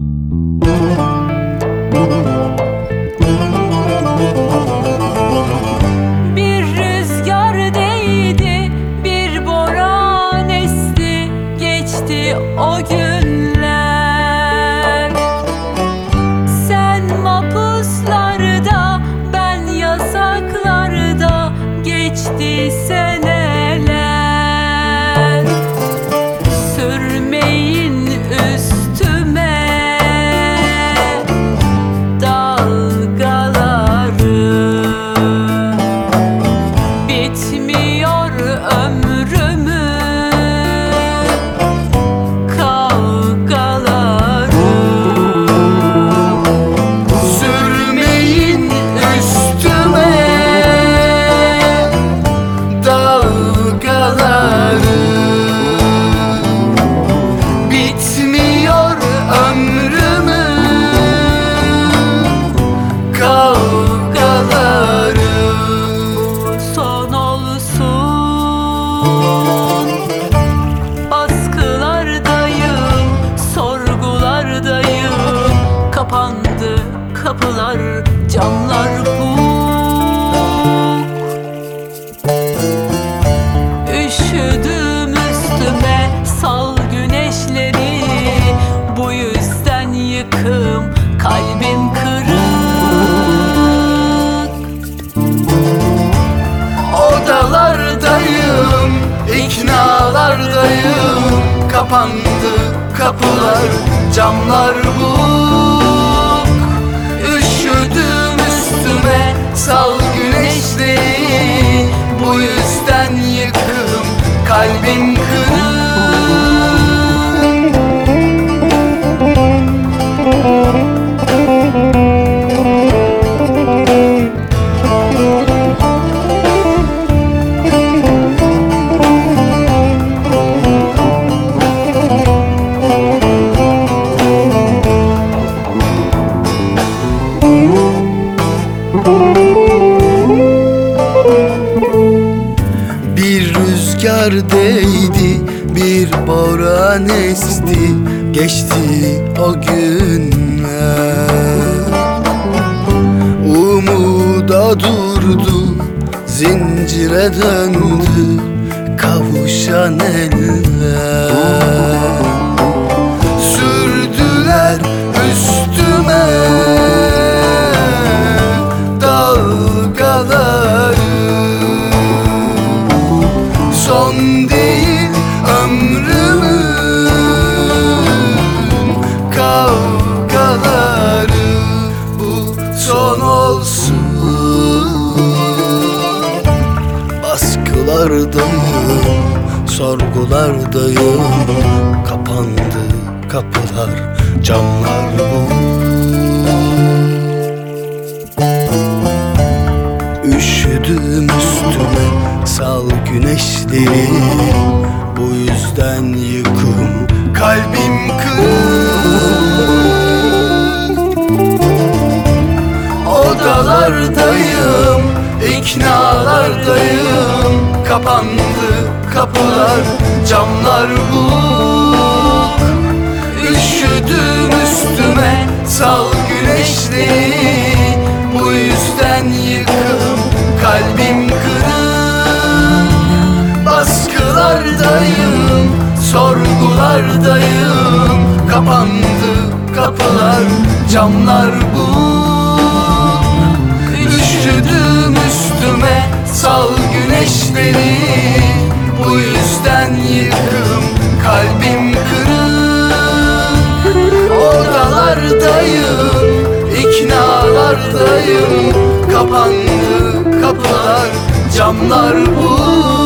Bir rüzgar değdi, bir boran esti, geçti o günler. Sen mapuslarda, ben yasaklarda, geçti seneler. Sürmeyin üstüme dalgaları, bitmiyor ömrümün kavgaları. Sürmeyin üstüme dalgaları, bitmiyor ömrümün kavgaları. Son olsun, baskılardayım, sorgulardayım. Kapandı kapılar, camlar buk. Üşüdüm üstüme, sal güneşleri. Bu yüzden yıkım, kalbim kırık. Odalardayım, iknalardayım. Kapandı kapılar, camlar buk. Üşüdüm üstüme, sal güneşleri. Bu yüzden yıkım, kalbim kırık. Bir rüzgar değdi, bir boran esti, geçti o günler. Umuda durdu, zincire döndü kavuşan eller. Sürdüler üstüme dalgaları. Son değil ömrümün kavgaları. Bu son olsun. Baskılardayım, sorgulardayım. Kapandı kapılar, camlar buk. Üşüdüm üstüme, sal güneşleri. Bu yüzden yıkım, kalbim kırık. Odalardayım, iknalardayım. Kapandı kapılar, camlar buk. Üşüdüm üstüme, sal güneşleri. Bu yüzden yıkım, kalbim kırık. Baskılardayım, sorgulardayım. Kapandı kapılar, camlar buk. Üşüdüm üstüme, sal güneşleri. Bu yüzden yıkım, kalbim kırık. Odalardayım, iknalardayım. Kapandı kapılar, camlar buk.